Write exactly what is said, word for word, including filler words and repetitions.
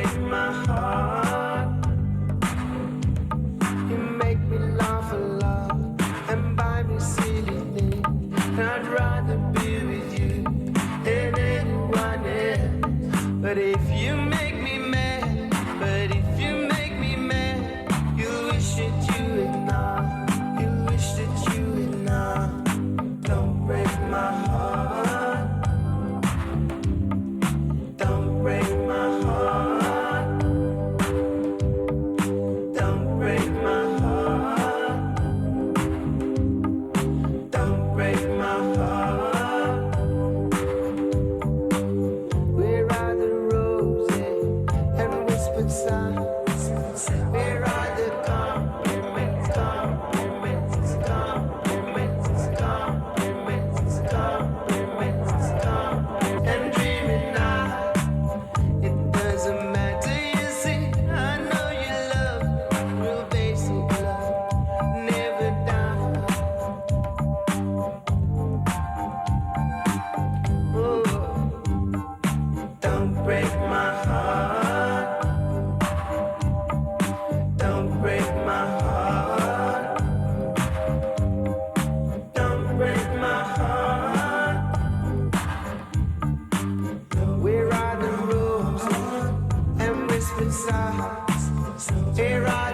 break my heart. You make me laugh a lot and buy me silly things. I'd rather be with you than anyone else. But if you make me mad, but if you make me mad, you wish that you would not. You wish that you would not. Don't break my heart. Don't break my heart. Don't break my heart. Don't break my heart. Where are the roses and whispered sighs? Where are the compliments, compliments, compliments, compliments, compliments, compliments, and dreaming night? It doesn't matter, you see. I know you love real basic love, never die. Oh, don't break my heart. Don't break my heart. Don't break my heart. Where are the roses and whispered sighs? Where are